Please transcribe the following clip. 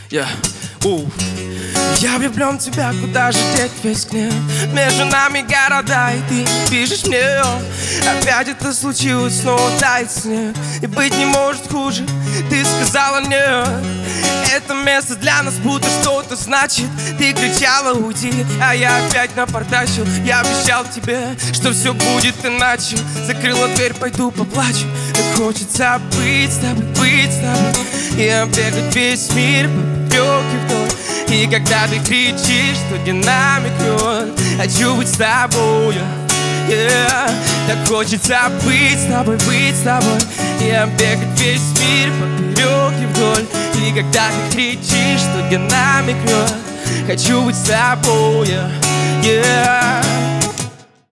Yeah. Я влюблен в тебя, куда же деть весь гнев? Между нами города, и ты пишешь мне. Опять это случилось, снова тает снег. И быть не может хуже, ты сказала нет. Это место для нас будто что-то значит. Ты кричала уйди, а я опять напортачил. Я обещал тебе, что все будет иначе. Закрыла дверь, пойду поплачу. Так хочется быть с тобой, быть с тобой. И оббегать весь мир поперек и вдоль. И когда ты кричишь, что динамик рвет, хочу быть с тобой, yeah. Так хочется быть с тобой, быть с тобой. И оббегать весь мир поперек и вдоль. И когда ты кричишь, что динамик рвет, хочу быть с тобой, yeah.